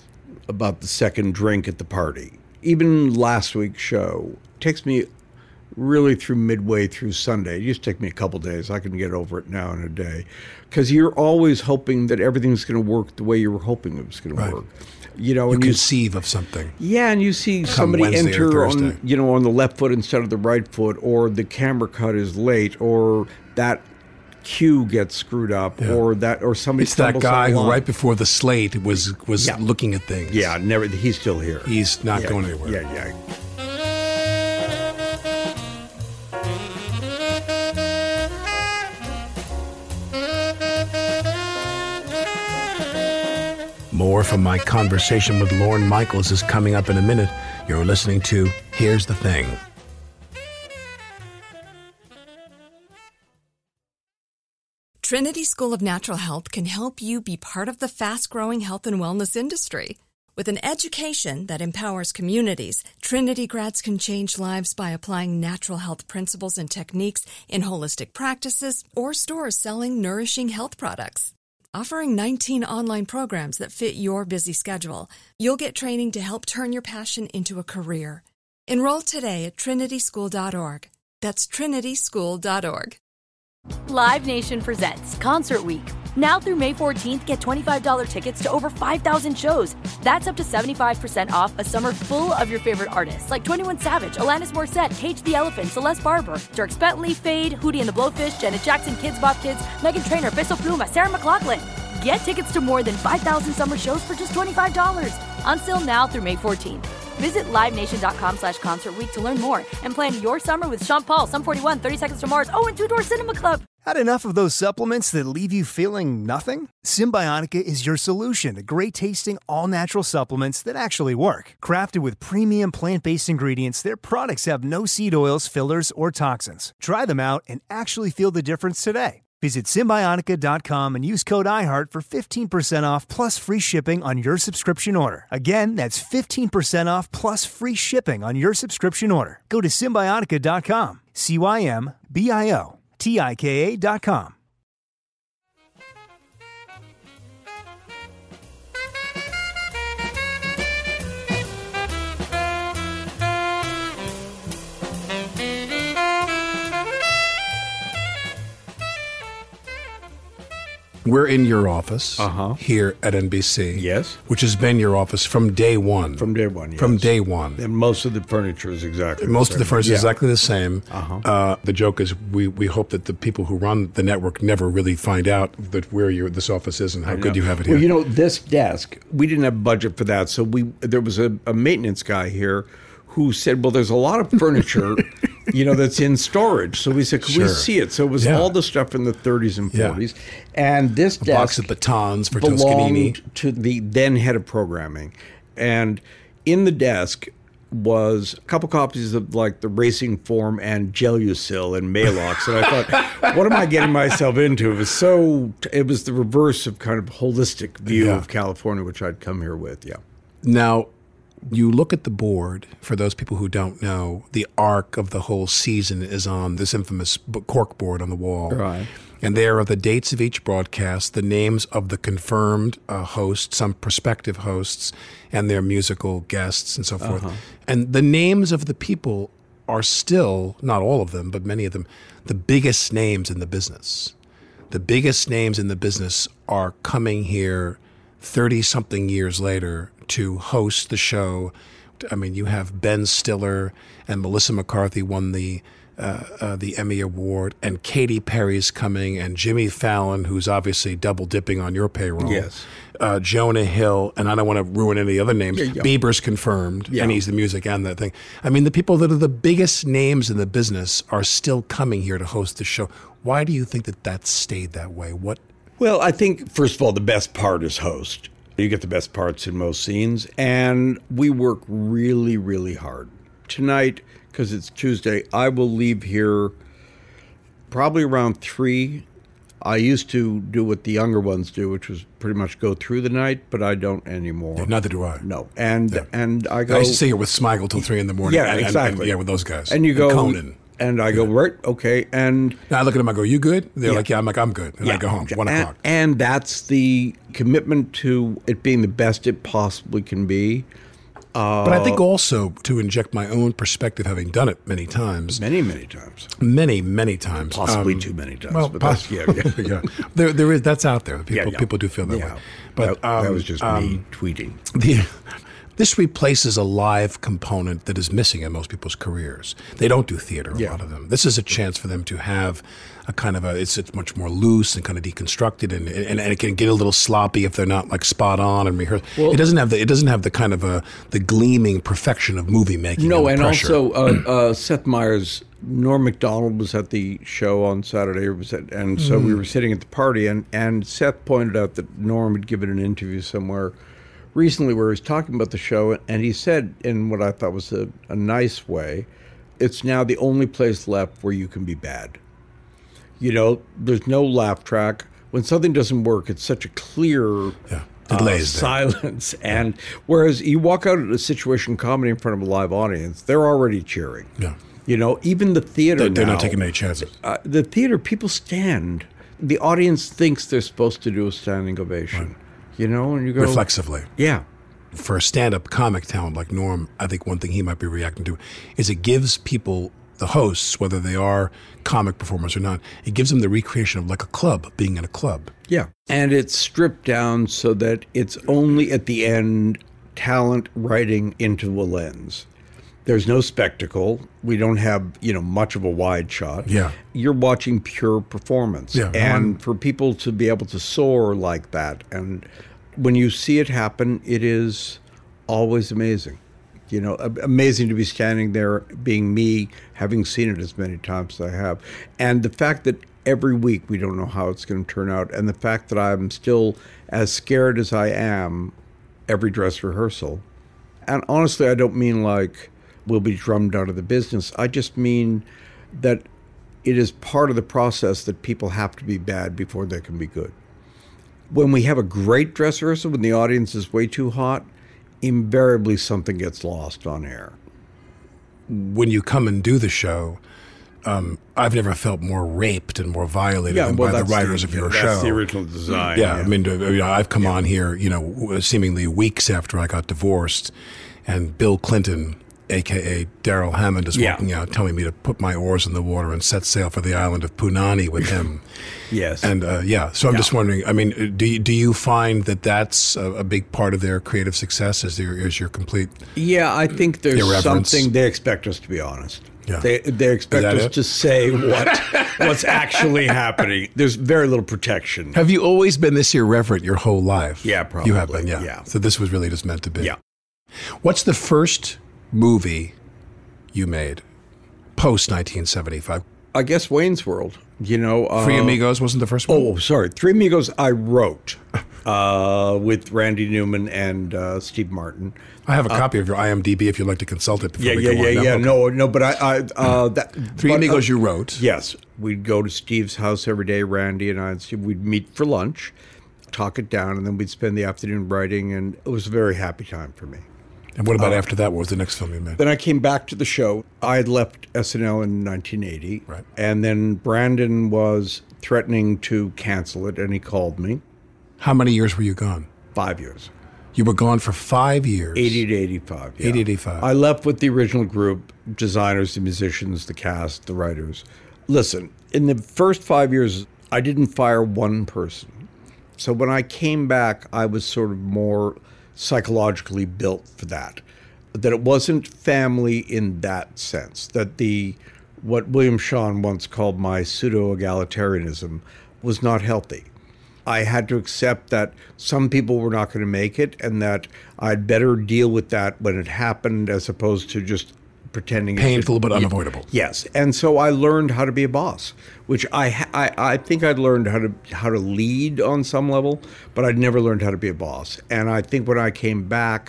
Speaker 5: about the second drink at the party. Even last week's show takes me really through midway through Sunday. It used to take me a couple days. I can get over it now in a day. Because you're always hoping that everything's going to work the way you were hoping it was going
Speaker 4: right.
Speaker 5: to work. You know,
Speaker 4: you
Speaker 5: and
Speaker 4: conceive you, of something.
Speaker 5: Yeah, and you see somebody
Speaker 4: Wednesday
Speaker 5: enter on, you know, on the left foot instead of the right foot, or the camera cut is late, or that cue gets screwed up, yeah. or that, or somebody.
Speaker 4: It's that guy who, right before the slate, was was
Speaker 5: yeah.
Speaker 4: looking at things.
Speaker 5: Yeah, never. He's still here.
Speaker 4: He's not
Speaker 5: yeah,
Speaker 4: going anywhere.
Speaker 5: Yeah, yeah.
Speaker 4: More from my conversation with Lorne Michaels is coming up in a minute. You're listening to Here's the Thing.
Speaker 2: Trinity School of Natural Health can help you be part of the fast-growing health and wellness industry. With an education that empowers communities, Trinity grads can change lives by applying natural health principles and techniques in holistic practices or stores selling nourishing health products. Offering nineteen online programs that fit your busy schedule, you'll get training to help turn your passion into a career. Enroll today at trinity school dot org. That's trinity school dot org.
Speaker 6: Live Nation presents Concert Week. Now through May fourteenth, get twenty-five dollars tickets to over five thousand shows. That's up to seventy-five percent off a summer full of your favorite artists like twenty-one Savage, Alanis Morissette, Cage the Elephant, Celeste Barber, Dierks Bentley, Fade, Hootie and the Blowfish, Janet Jackson, Kids Bop Kids, Meghan Trainor, Peso Pluma, Sarah McLachlan. Get tickets to more than five thousand summer shows for just twenty-five dollars. On sale now through May fourteenth. Visit livenation.com slash concert week to learn more and plan your summer with Sean Paul, Sum forty-one, thirty Seconds to Mars, oh, and Two Door Cinema Club.
Speaker 7: Had enough of those supplements that leave you feeling nothing? Symbiotica is your solution to great-tasting, all-natural supplements that actually work. Crafted with premium plant-based ingredients, their products have no seed oils, fillers, or toxins. Try them out and actually feel the difference today. Visit Symbiotica dot com and use code iHeart for fifteen percent off plus free shipping on your subscription order. Again, that's fifteen percent off plus free shipping on your subscription order. Go to Symbiotica dot com, C Y M B I O T I K A dot com.
Speaker 4: We're in your office
Speaker 5: Uh-huh.
Speaker 4: here at N B C.
Speaker 5: Yes.
Speaker 4: Which has been your office from day one.
Speaker 5: From day one, yes.
Speaker 4: From day one.
Speaker 5: And most of the furniture is exactly
Speaker 4: Most
Speaker 5: the
Speaker 4: of the
Speaker 5: same.
Speaker 4: furniture
Speaker 5: Yeah.
Speaker 4: is exactly the same.
Speaker 5: Uh-huh.
Speaker 4: Uh, the joke is we, we hope that the people who run the network never really find out that where your this office is and how good you have it here.
Speaker 5: Well, you know, this desk, we didn't have budget for that. So we there was a, a maintenance guy here who said, well, there's a lot of furniture, you know, that's in storage. So we said, can
Speaker 4: Sure.
Speaker 5: we see it? So it was
Speaker 4: Yeah.
Speaker 5: all the stuff in the thirties and
Speaker 4: Yeah.
Speaker 5: forties. And this
Speaker 4: a
Speaker 5: desk
Speaker 4: box of batons for Toscanini.
Speaker 5: belonged to the then head of programming. And in the desk was a couple copies of like the Racing Form and Gelusil and Maalox. And I thought, what am I getting myself into? It was so, it was the reverse of kind of holistic view
Speaker 4: Yeah.
Speaker 5: of California, which I'd come here with. Yeah.
Speaker 4: Now, you look at the board, for those people who don't know, the arc of the whole season is on this infamous b- cork board on the wall.
Speaker 5: Right.
Speaker 4: And there are the dates of each broadcast, the names of the confirmed uh, hosts, some prospective hosts, and their musical guests and so forth.
Speaker 5: Uh-huh.
Speaker 4: And the names of the people are still, not all of them, but many of them, the biggest names in the business. The biggest names in the business are coming here thirty-something years later to host the show. I mean, you have Ben Stiller and Melissa McCarthy won the uh, uh, the Emmy Award, and Katy Perry's coming, and Jimmy Fallon, who's obviously double dipping on your payroll.
Speaker 5: Yes.
Speaker 4: Uh, Jonah Hill, and I don't want to ruin any other names.
Speaker 5: Yeah, yeah.
Speaker 4: Bieber's confirmed,
Speaker 5: Yeah.
Speaker 4: and he's the music and that thing. I mean, the people that are the biggest names in the business are still coming here to host the show. Why do you think that that stayed that way? What?
Speaker 5: Well, I think, first of all, the best part is host. You get the best parts in most scenes. And we work really, really hard. Tonight, because it's Tuesday, I will leave here probably around three. I used to do what the younger ones do, which was pretty much go through the night, but I don't anymore.
Speaker 4: Yeah, neither do I.
Speaker 5: No. And
Speaker 4: Yeah.
Speaker 5: and I go...
Speaker 4: I used to stay here with Smigel till three in the morning.
Speaker 5: Yeah,
Speaker 4: and, and-
Speaker 5: exactly.
Speaker 4: and- yeah, with those guys.
Speaker 5: And you go...
Speaker 4: Conan.
Speaker 5: And I go, right, okay, and...
Speaker 4: Now I look at them, I go, you good? They're
Speaker 5: Yeah.
Speaker 4: like, yeah. I'm like, I'm good. And I go home, one
Speaker 5: and,
Speaker 4: o'clock.
Speaker 5: And that's the commitment to it being the best it possibly can be.
Speaker 4: But I think also to inject my own perspective, having done it many times,
Speaker 5: Many, many times.
Speaker 4: many, many times,
Speaker 5: Possibly
Speaker 4: um,
Speaker 5: too many times.
Speaker 4: Well,
Speaker 5: but
Speaker 4: poss-
Speaker 5: that's, yeah, yeah.
Speaker 4: yeah. There, there is that's out there. People,
Speaker 5: Yeah, yeah.
Speaker 4: people do feel that
Speaker 5: Yeah.
Speaker 4: way. But
Speaker 5: that, that
Speaker 4: um,
Speaker 5: was just
Speaker 4: um,
Speaker 5: me tweeting.
Speaker 4: The, this replaces a live component that is missing in most people's careers. They don't do theater, a
Speaker 5: Yeah.
Speaker 4: lot of them. This is a chance for them to have a kind of a, it's, it's much more loose and kind of deconstructed, and, and, and it can get a little sloppy if they're not like spot on and rehearsed.
Speaker 5: Well-
Speaker 4: it doesn't have the, it doesn't have the kind of a, the gleaming perfection of movie making.
Speaker 5: No,
Speaker 4: and,
Speaker 5: and
Speaker 4: the pressure.
Speaker 5: also uh, uh, Seth Meyers, Norm Macdonald was at the show on Saturday, was at, and so
Speaker 4: Mm-hmm.
Speaker 5: we were sitting at the party, and, and Seth pointed out that Norm had given an interview somewhere recently where he was talking about the show, and he said, in what I thought was a, a nice way, it's now the only place left where you can be bad. You know, there's no laugh track. When something doesn't work, it's such a clear
Speaker 4: Yeah. It
Speaker 5: uh,
Speaker 4: lays there.
Speaker 5: silence. And whereas you walk out at a situation comedy in front of a live audience, they're already cheering.
Speaker 4: Yeah.
Speaker 5: You know, even the theater
Speaker 4: They're, they're
Speaker 5: now,
Speaker 4: not taking any chances.
Speaker 5: uh, the theater, people stand. The audience thinks they're supposed to do a standing ovation. You know, and you go...
Speaker 4: Reflexively.
Speaker 5: Yeah.
Speaker 4: For a stand-up comic talent like Norm, I think one thing he might be reacting to is it gives people the hosts, whether they are comic performers or not, it gives them the recreation of like a club, being in a club.
Speaker 5: Yeah. And it's stripped down so that it's only at the end talent writing into a lens. There's no spectacle. We don't have, you know, much of a wide shot.
Speaker 4: Yeah.
Speaker 5: You're watching pure performance.
Speaker 4: Yeah.
Speaker 5: And for people to be able to soar like that, and when you see it happen, it is always amazing. You know, amazing to be standing there, being me, having seen it as many times as I have. And the fact that every week we don't know how it's going to turn out, and the fact that I'm still as scared as I am every dress rehearsal. And honestly, I don't mean like we'll be drummed out of the business. I just mean that it is part of the process that people have to be bad before they can be good. When we have a great dress rehearsal, when the audience is way too hot, invariably something gets lost on air.
Speaker 4: When you come and do the show, um, I've never felt more raped and more violated
Speaker 5: Yeah,
Speaker 4: than
Speaker 5: well,
Speaker 4: by the
Speaker 5: that's
Speaker 4: writers
Speaker 5: the-
Speaker 4: of your
Speaker 5: that's
Speaker 4: show.
Speaker 5: the original design.
Speaker 4: Yeah,
Speaker 5: yeah.
Speaker 4: I mean, you know, I've come on here, you know, seemingly weeks after I got divorced, and Bill Clinton, a k a. Daryl Hammond, is
Speaker 5: Yeah.
Speaker 4: walking out telling me to put my oars in the water and set sail for the island of Punani with him.
Speaker 5: Yes.
Speaker 4: And uh, yeah, so I'm
Speaker 5: Yeah.
Speaker 4: just wondering, I mean, do you, do you find that that's a, a big part of their creative success? Is there is your complete
Speaker 5: Yeah, I think there's
Speaker 4: irreverence?
Speaker 5: something they expect us to be honest.
Speaker 4: Yeah.
Speaker 5: They they expect
Speaker 4: that
Speaker 5: us
Speaker 4: it?
Speaker 5: to say what what's actually happening. There's very little protection.
Speaker 4: Have you always been this irreverent your whole life?
Speaker 5: Yeah, probably.
Speaker 4: You have been, yeah.
Speaker 5: Yeah.
Speaker 4: So this was really just meant to be.
Speaker 5: Yeah.
Speaker 4: What's the first movie you made post nineteen seventy-five?
Speaker 5: I guess Wayne's World. You know, uh,
Speaker 4: Three Amigos wasn't the first one?
Speaker 5: Oh, sorry. Three Amigos I wrote uh, with Randy Newman and uh, Steve Martin.
Speaker 4: I have a copy of your I M D B if you'd like to consult it before
Speaker 5: Yeah,
Speaker 4: we
Speaker 5: yeah,
Speaker 4: go
Speaker 5: yeah,
Speaker 4: on.
Speaker 5: yeah.
Speaker 4: Okay.
Speaker 5: No, no, but I, I uh, that
Speaker 4: Three
Speaker 5: but,
Speaker 4: Amigos
Speaker 5: uh,
Speaker 4: you wrote.
Speaker 5: Yes, we'd go to Steve's house every day. Randy and I and Steve. We'd meet for lunch, talk it down, and then we'd spend the afternoon writing. And it was a very happy time for me.
Speaker 4: And what about
Speaker 5: Uh,
Speaker 4: after that? What was the next film you made?
Speaker 5: Then I came back to the show. I had left S N L in nineteen eighty,
Speaker 4: Right.
Speaker 5: And then Brandon was threatening to cancel it, and he called me.
Speaker 4: How many years were you gone?
Speaker 5: Five years.
Speaker 4: You were gone for five years.
Speaker 5: eighty to eighty-five. Yeah.
Speaker 4: eighty to eighty-five.
Speaker 5: I left with the original group, designers, the musicians, the cast, the writers. Listen, in the first five years, I didn't fire one person. So when I came back, I was sort of more psychologically built for that. That it wasn't family in that sense. That the what William Shawn once called my pseudo-egalitarianism was not healthy. I had to accept that some people were not going to make it, and that I'd better deal with that when it happened as opposed to just pretending.
Speaker 4: Painful
Speaker 5: it,
Speaker 4: but unavoidable.
Speaker 5: Yes, and so I learned how to be a boss, which I, ha- I I think I'd learned how to how to lead on some level, but I'd never learned how to be a boss. And I think when I came back,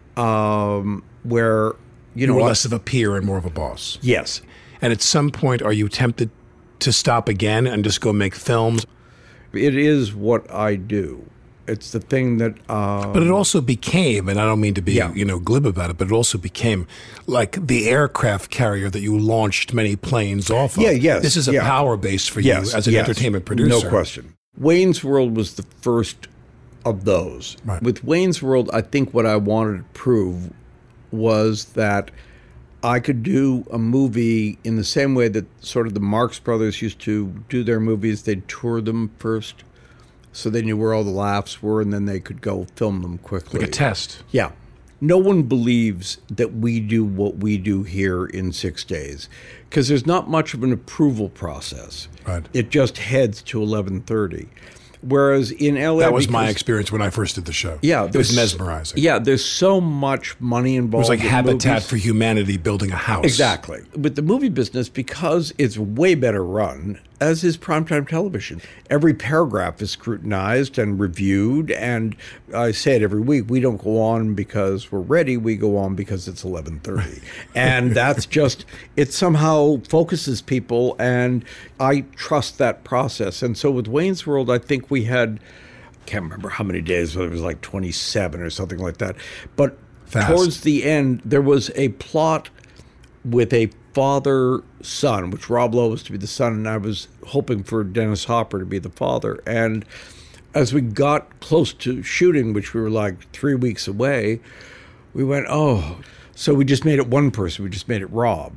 Speaker 5: um, where you
Speaker 4: You
Speaker 5: know
Speaker 4: were
Speaker 5: I-
Speaker 4: less of a peer and more of a boss.
Speaker 5: yes,
Speaker 4: And at some point, are you tempted to stop again and just go make films?
Speaker 5: it is what I do. It's the thing that. Uh,
Speaker 4: But it also became, and I don't mean to be,
Speaker 5: Yeah.
Speaker 4: you know, glib about it, but it also became like the aircraft carrier that you launched many planes off of.
Speaker 5: Yeah, yes,
Speaker 4: This is a
Speaker 5: yeah.
Speaker 4: power base for
Speaker 5: yes,
Speaker 4: you as an
Speaker 5: yes,
Speaker 4: entertainment producer.
Speaker 5: No question. Wayne's World was the first of those.
Speaker 4: Right.
Speaker 5: With Wayne's World, I think what I wanted to prove was that I could do a movie in the same way that sort of the Marx Brothers used to do their movies. They'd tour them first, so they knew where all the laughs were, and then they could go film them quickly.
Speaker 4: Like a test.
Speaker 5: Yeah. No one believes that we do what we do here in six days because there's not much of an approval process.
Speaker 4: Right.
Speaker 5: It just heads to eleven thirty. Whereas in L A,
Speaker 4: That was my
Speaker 5: because-
Speaker 4: experience when I first did the show.
Speaker 5: Yeah,
Speaker 4: It was
Speaker 5: there's-
Speaker 4: mesmerizing.
Speaker 5: Yeah, there's so much money
Speaker 4: It
Speaker 5: involved.
Speaker 4: was like
Speaker 5: in
Speaker 4: Habitat
Speaker 5: movies.
Speaker 4: for Humanity building a house.
Speaker 5: Exactly. With the movie business, because it's way better run, as is primetime television. Every paragraph is scrutinized and reviewed, and I say it every week, we don't go on because we're ready, we go on because it's eleven thirty. And that's just, it somehow focuses people, and I trust that process. And so with Wayne's World, I think we had, can't remember how many days, but it was like twenty-seven or something like that. But
Speaker 4: Fast.
Speaker 5: towards the end, there was a plot with a father-son, which Rob Lowe was to be the son, and I was hoping for Dennis Hopper to be the father. And as we got close to shooting, which we were like three weeks away, we went, oh. So we just made it one person. We just made it Rob.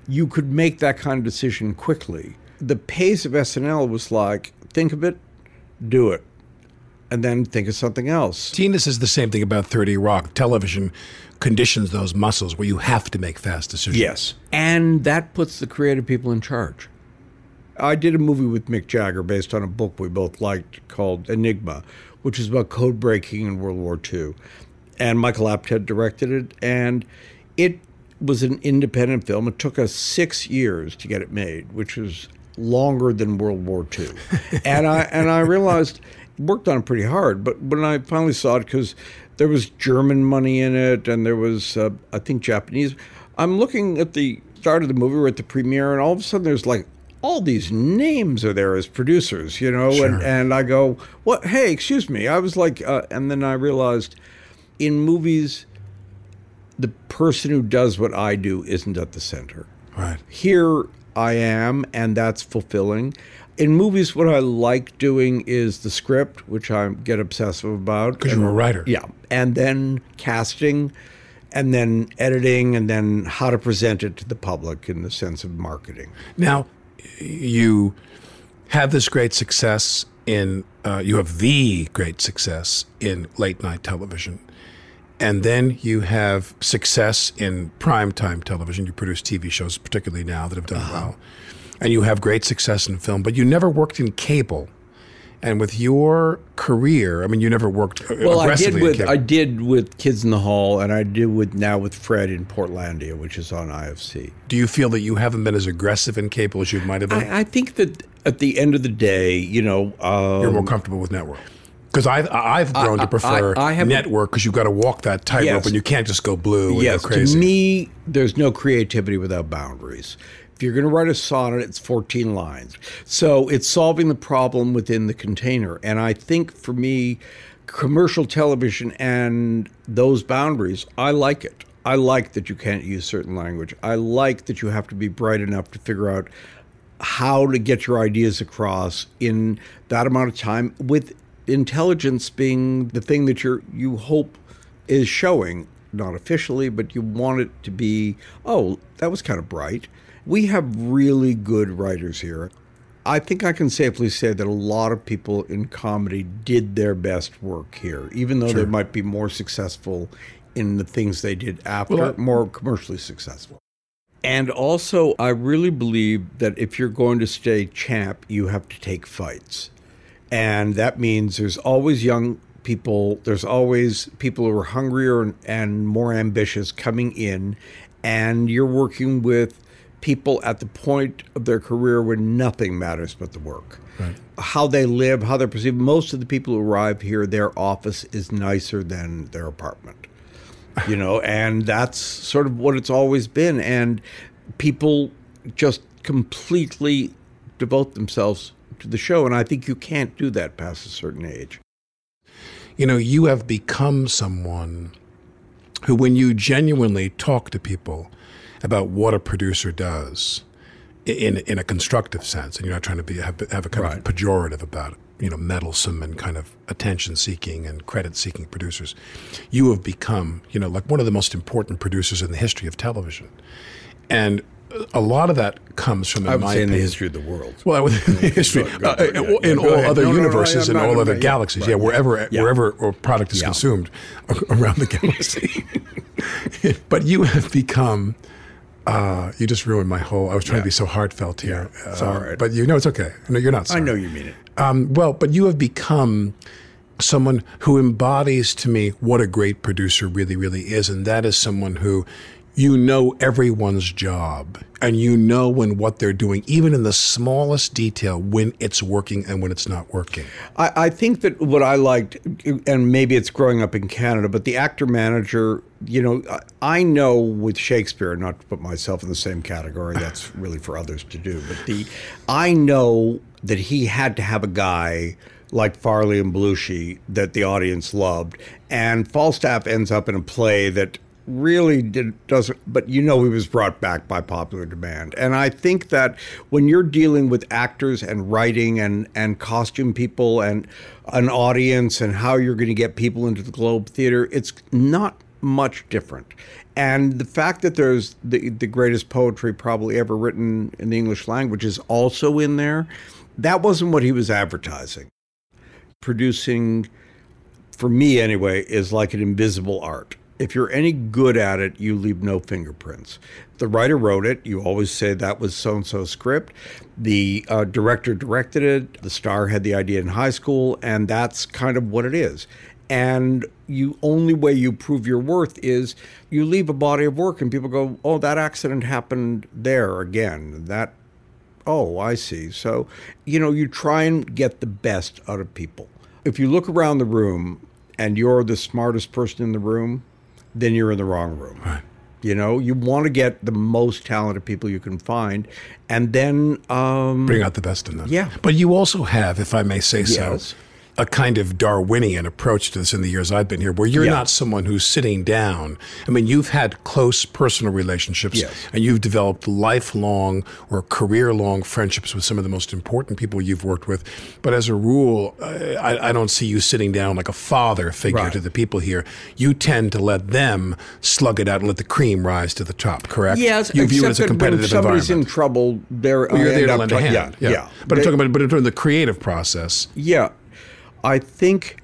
Speaker 5: you could make that kind of decision quickly. The pace of S N L was like, think of it, do it, and then think of something else.
Speaker 4: Tina says the same thing about thirty Rock. Television conditions those muscles where you have to make fast decisions.
Speaker 5: Yes, and that puts the creative people in charge. I did a movie with Mick Jagger based on a book we both liked called Enigma, which is about code breaking in World War Two. And Michael Apted directed it, and it was an independent film. It took us six years to get it made, which was longer than World War Two. and I and I realized, worked on it pretty hard, but when I finally saw it, because there was German money in it, and there was, uh, I think, Japanese. I'm looking at the start of the movie, we're at the premiere, and all of a sudden there's like, all these names are there as producers, you know,
Speaker 4: Sure.
Speaker 5: and, and I go, what? Hey, excuse me. I was like, uh, and then I realized in movies, the person who does what I do isn't at the center.
Speaker 4: Right.
Speaker 5: Here I am, and that's fulfilling. In movies, what I like doing is the script, which I get obsessive about.
Speaker 4: Because you're a writer.
Speaker 5: Yeah. And then casting, and then editing, and then how to present it to the public in the sense of marketing.
Speaker 4: Now, you have this great success in, uh, you have the great success in late night television. And then you have success in primetime television. You produce T V shows, particularly now, that have done uh-huh. well. And you have great success in film, but you never worked in cable. And with your career, I mean, you never worked
Speaker 5: well,
Speaker 4: aggressively
Speaker 5: I did with
Speaker 4: in cable.
Speaker 5: I did with Kids in the Hall, and I did with now with Fred in Portlandia, which is on I F C.
Speaker 4: Do you feel that you haven't been as aggressive in cable as you might have been?
Speaker 5: I, I think that at the end of the day, you know, um,
Speaker 4: you're more comfortable with network. Because I've I've grown
Speaker 5: I,
Speaker 4: to prefer
Speaker 5: I, I have
Speaker 4: network because you've got to walk that tightrope
Speaker 5: Yes.
Speaker 4: and you can't just go blue and
Speaker 5: yes,
Speaker 4: go crazy.
Speaker 5: to me, there's no creativity without boundaries. If you're going to write a sonnet, it's fourteen lines. So it's solving the problem within the container. And I think for me, commercial television and those boundaries, I like it. I like that you can't use certain language. I like that you have to be bright enough to figure out how to get your ideas across in that amount of time, with intelligence being the thing that you're, you hope is showing, not officially, but you want it to be, oh, that was kind of bright. We have really good writers here. I think I can safely say that a lot of people in comedy did their best work here, even though
Speaker 4: Sure.
Speaker 5: they might be more successful in the things they did after,
Speaker 4: Well, I-
Speaker 5: more commercially successful. And also, I really believe that if you're going to stay champ, you have to take fights. And that means there's always young people, there's always people who are hungrier and more ambitious coming in, and you're working with people at the point of their career when nothing matters but the work.
Speaker 4: Right.
Speaker 5: How they live, how they're perceived. Most of the people who arrive here, their office is nicer than their apartment. You know, and that's sort of what it's always been. And people just completely devote themselves to the show. And I think you can't do that past a certain age.
Speaker 4: You know, you have become someone who, when you genuinely talk to people about what a producer does in in a constructive sense, and you're not trying to be have, have a kind
Speaker 5: Right.
Speaker 4: of pejorative about it, you know, meddlesome and kind of attention-seeking and credit-seeking producers, you have become, you know, like one of the most important producers in the history of television. And a lot of that comes from, in
Speaker 5: I would
Speaker 4: my
Speaker 5: say in the
Speaker 4: opinion,
Speaker 5: history of the world.
Speaker 4: Well, within the history,
Speaker 5: Go- go-
Speaker 4: uh,
Speaker 5: go- yeah,
Speaker 4: in
Speaker 5: yeah, go
Speaker 4: all
Speaker 5: ahead.
Speaker 4: other
Speaker 5: No, no, no,
Speaker 4: universes
Speaker 5: I'm
Speaker 4: and
Speaker 5: not-
Speaker 4: all other
Speaker 5: yeah,
Speaker 4: galaxies,
Speaker 5: right,
Speaker 4: yeah,
Speaker 5: yeah.
Speaker 4: wherever
Speaker 5: Yeah.
Speaker 4: wherever a product is
Speaker 5: Yeah.
Speaker 4: consumed around the galaxy. But you have become, uh, you just ruined my whole, I was trying
Speaker 5: Yeah.
Speaker 4: to be so heartfelt here.
Speaker 5: Yeah, it's
Speaker 4: Uh,
Speaker 5: all right.
Speaker 4: But you know it's okay. No, you're not sorry.
Speaker 5: I know you mean it.
Speaker 4: Um, well, but you have become someone who embodies to me what a great producer really, really is. And that is someone who, you know everyone's job, and you know when what they're doing, even in the smallest detail, when it's working and when it's not working.
Speaker 5: I, I think that what I liked, and maybe it's growing up in Canada, but the actor-manager, you know, I I know with Shakespeare, not to put myself in the same category, that's really for others to do, but the I know that he had to have a guy like Farley and Belushi that the audience loved, and Falstaff ends up in a play that really did, doesn't, but you know he was brought back by popular demand. And I think that when you're dealing with actors and writing and, and costume people and an audience and how you're going to get people into the Globe Theater, it's not much different. And the fact that there's the, the greatest poetry probably ever written in the English language is also in there, that wasn't what he was advertising. Producing, for me anyway, is like an invisible art. If you're any good at it, you leave no fingerprints. The writer wrote it. You always say that was so-and-so's script. The uh, director directed it. The star had the idea in high school, and that's kind of what it is. And you only way you prove your worth is you leave a body of work and people go, oh, that accident happened there again. That, oh, I see. So, you know, you try and get the best out of people. If you look around the room and you're the smartest person in the room, then you're in the wrong room.
Speaker 4: Right.
Speaker 5: You know, you want to get the most talented people you can find and then um,
Speaker 4: bring out the best in them.
Speaker 5: Yeah.
Speaker 4: But you also have, if I may say
Speaker 5: yes.
Speaker 4: so, a kind of Darwinian approach to this in the years I've been here, where you're
Speaker 5: yeah.
Speaker 4: not someone who's sitting down. I mean, you've had close personal relationships,
Speaker 5: yes.
Speaker 4: and you've developed lifelong or career-long friendships with some of the most important people you've worked with. But as a rule, I, I don't see you sitting down like a father figure
Speaker 5: right.
Speaker 4: to the people here. You tend to let them slug it out and let the cream rise to the top, correct?
Speaker 5: Yes,
Speaker 4: you view it as a competitive
Speaker 5: when somebody's
Speaker 4: environment.
Speaker 5: in trouble, they're
Speaker 4: well, you're there to lend a
Speaker 5: t-
Speaker 4: hand.
Speaker 5: Yeah,
Speaker 4: yeah.
Speaker 5: yeah.
Speaker 4: But
Speaker 5: they,
Speaker 4: I'm talking about, but in terms of the creative process.
Speaker 5: Yeah. I think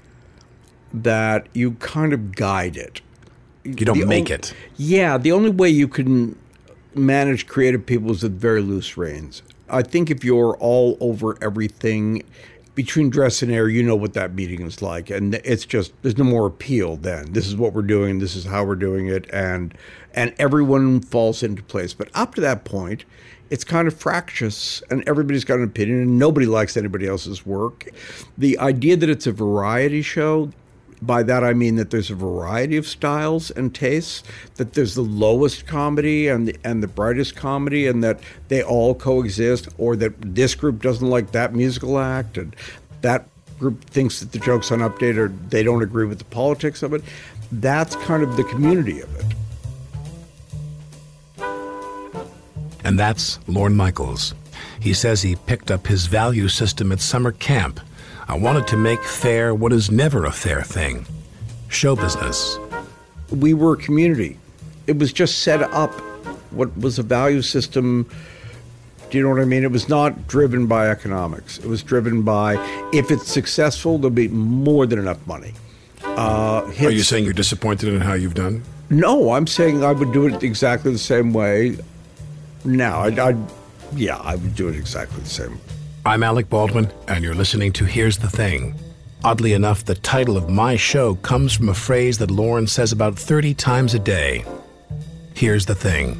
Speaker 5: that you kind of guide it.
Speaker 4: You don't
Speaker 5: the
Speaker 4: make
Speaker 5: o-
Speaker 4: it.
Speaker 5: Yeah, the only way you can manage creative people is with very loose reins. I think if you're all over everything, between dress and air, you know what that meeting is like. And it's just, there's no more appeal then. This is what we're doing, this is how we're doing it, and and everyone falls into place. But up to that point, it's kind of fractious, and everybody's got an opinion, and nobody likes anybody else's work. The idea that it's a variety show, by that I mean that there's a variety of styles and tastes, that there's the lowest comedy and the, and the brightest comedy, and that they all coexist, or that this group doesn't like that musical act, and that group thinks that the joke's unupdated, or they don't agree with the politics of it. That's kind of the community of it.
Speaker 4: And that's Lorne Michaels. He says he picked up his value system at summer camp. I wanted to make fair what is never a fair thing, show business.
Speaker 5: We were a community. It was just set up. What was a value system, do you know what I mean? It was not driven by economics. It was driven by, if it's successful, there'll be more than enough money. Uh, hits,
Speaker 4: Are you saying you're disappointed in how you've done?
Speaker 5: No, I'm saying I would do it exactly the same way. Now, I'd, I'd, yeah, I would do it exactly the same.
Speaker 4: I'm Alec Baldwin, and you're listening to Here's the Thing. Oddly enough, the title of my show comes from a phrase that Lorne says about thirty times a day. Here's the thing.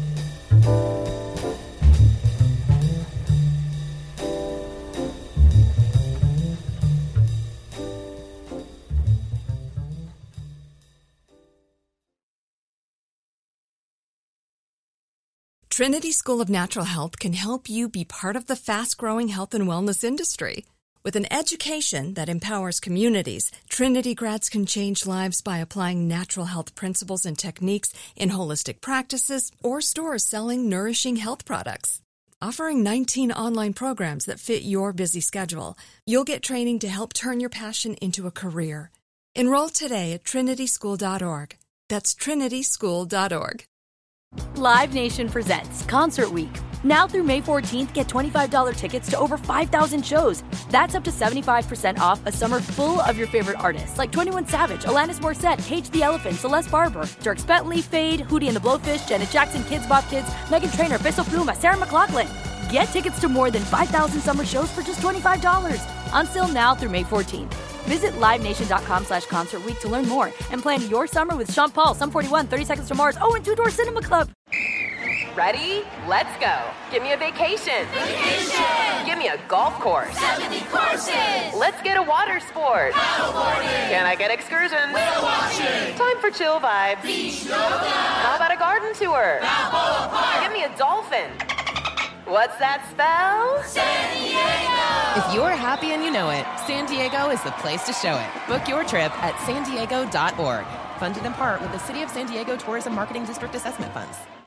Speaker 2: Trinity School of Natural Health can help you be part of the fast-growing health and wellness industry. With an education that empowers communities, Trinity grads can change lives by applying natural health principles and techniques in holistic practices or stores selling nourishing health products. Offering nineteen online programs that fit your busy schedule, you'll get training to help turn your passion into a career. Enroll today at trinity school dot org. That's trinity school dot org.
Speaker 6: Live Nation presents Concert Week. Now through May fourteenth, get twenty-five dollars tickets to over five thousand shows. That's up to seventy-five percent off a summer full of your favorite artists like twenty-one Savage, Alanis Morissette, Cage the Elephant, Celeste Barber, Dierks Bentley, Fade, Hootie and the Blowfish, Janet Jackson, Kids Bop Kids, Meghan Trainor, Bissell Pluma, Sarah McLachlan. Get tickets to more than five thousand summer shows for just twenty-five dollars. Until now through May fourteenth. Visit livenation.com slash concert week to learn more and plan your summer with Sean Paul, Sum forty-one, thirty Seconds to Mars, oh, and Two Door Cinema Club.
Speaker 8: Ready? Let's go. Give me a vacation.
Speaker 9: Vacation.
Speaker 8: Give me a golf course.
Speaker 9: seventy courses.
Speaker 8: Let's get a water sport.
Speaker 9: Paddleboarding.
Speaker 8: Can I get excursions?
Speaker 9: Whale watching.
Speaker 8: Time for chill vibes.
Speaker 9: Beach yoga.
Speaker 8: How about a garden tour?
Speaker 9: Balboa Park.
Speaker 8: Give me a dolphin. What's that spell?
Speaker 9: San Diego.
Speaker 10: If you're happy and you know it, San Diego is the place to show it. Book your trip at san diego dot org. Funded in part with the City of San Diego Tourism Marketing District Assessment Funds.